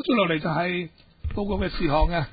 跟住落嚟就係報告嘅事項嘅。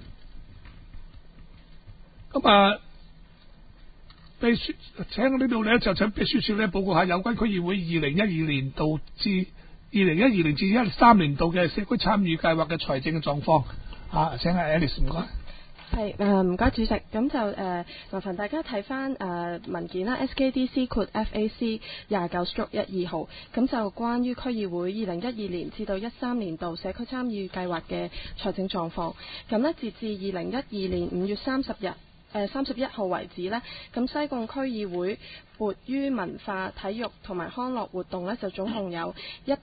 咁秘書請我呢度咧，就請秘書處咧報告下有關區議會2012年度至2012年至2013年度嘅社區參與計劃嘅財政嘅狀況。請阿 Alice 唔該。 係唔該主席，咁就麻煩大家睇翻文件啦 ，SKDC-FAC 29/12號，咁就關於區議會2012年至到13年度社區參與計劃嘅財政狀況。咁呢，截至2012年5月31號為止呢，咁西貢區議會撥於文化、體育同埋康樂活動呢，就總共有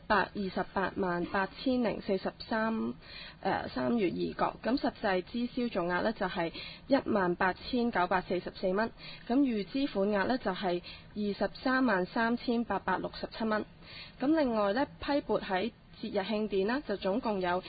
1288043元2角，咁實際支銷總額呢，就係18944蚊，咁預支款額呢，就係233867蚊，咁另外呢，批撥喺節日慶典呢，就總共有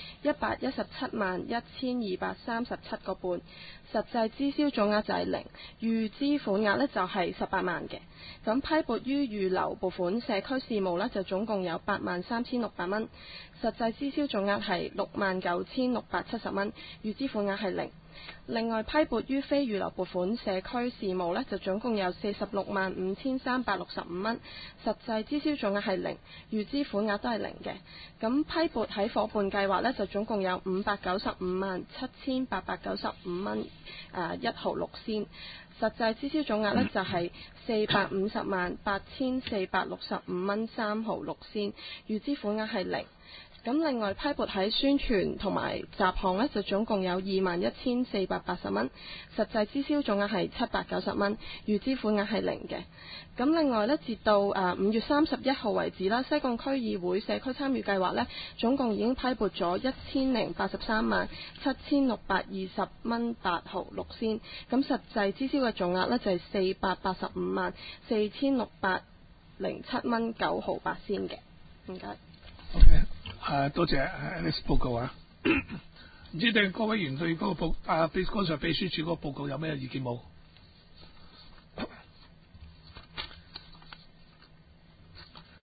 1171237個半，實際支銷總額就係0，預支款額呢，就係18萬嘅。咁批撥於預留撥款社區事務呢，就總共有83600蚊，實際支銷總額係69670蚊，預支款額係0。另外批撥於非預留撥款社區事務呢，就總共有465365蚊，實際支銷總額係0，預支款額都係0嘅。咁批撥喺伙伴計劃呢，就總共有5957895蚊1毫6仙，實際支銷總額呢，就係4508465蚊3毫6仙，預支款額係0。咁另外批撥喺宣傳同埋雜項呢，就總共有21480蚊，實際支銷總額係790蚊，預支款額係0嘅。咁另外呢，截到5月31號為止啦，西貢區議會社區參與計劃呢，總共已經批撥咗10837620蚊8毫6仙，咁實際支銷嘅總額呢，就係4854607蚊9毫8仙嘅。唔該。 OK。多謝 Alice 報告啊！唔知各位議員對嗰個秘書處嗰個報告有咩意見冇？